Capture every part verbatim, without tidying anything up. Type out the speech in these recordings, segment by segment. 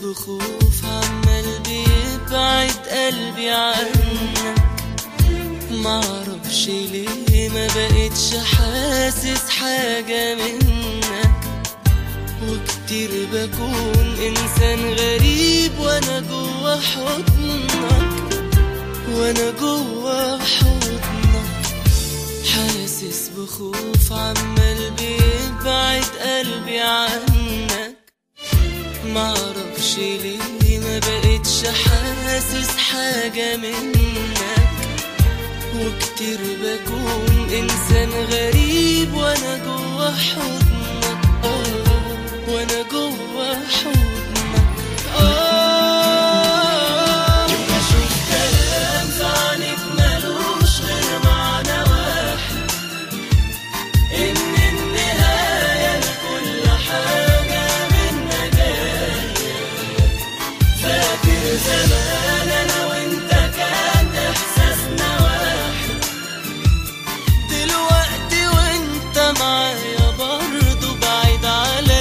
بخوف عمال بيبعد قلبي عنك، معرفش ليه ما بقتش حاسس حاجة منك، وكتير بكون إنسان غريب وأنا جوا حضنك، وأنا جوا حضنك حاسس بخوف عمال بيبعد قلبي عنك، معرفش ليه ما بقتش حاسس حاجة منك، وكتير بكون إنسان غريب وأنا جوا حضنك، آه وأنا جوا حضنك. آه بشوف كلام في عينيك ملوش غير معنى واحد، إن النهاية لكل حاجة منا جاية. فاكر زمان أنا وأنت كان إحساسنا واحد، دلوقتي وأنت معايا برضه بعيد عليا.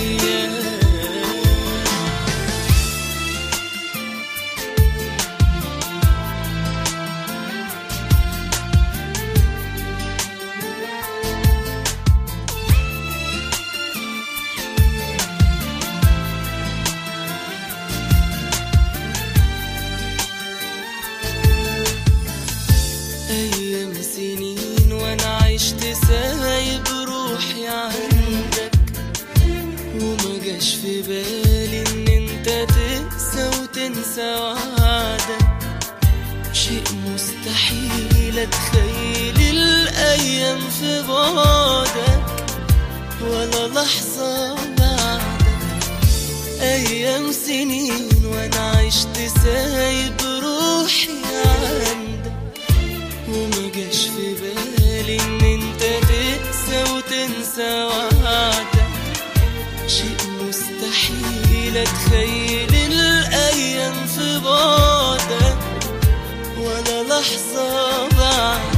أيام سنين وأنا عشت سايب روحي عندك، وما جاش في بالي إن أنت تقسى وتنسى وعدك، شيء مستحيل أتخيل الأيام في بعدك ولا لحظة بعدك. أيام سنين وأنا عشت سايب روحي عندك، وما جاش في بالي إن أنت تقسى وتنسى وعدك، شيء مستحيل أتخيل الأيام في بعدك ولا لحظة بعدك.